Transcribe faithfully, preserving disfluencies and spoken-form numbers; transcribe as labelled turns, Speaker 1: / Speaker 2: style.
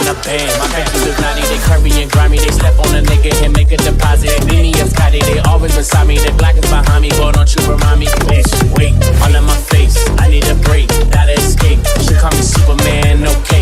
Speaker 1: a band. My bitches is naughty, they curvy and grimy. They step on a nigga and make a deposit. Nini and Scotty, they always beside me. They black is behind me, boy, don't you remind me. Bitch, wait, all in my face, I need a break, gotta escape. She call me Superman, okay.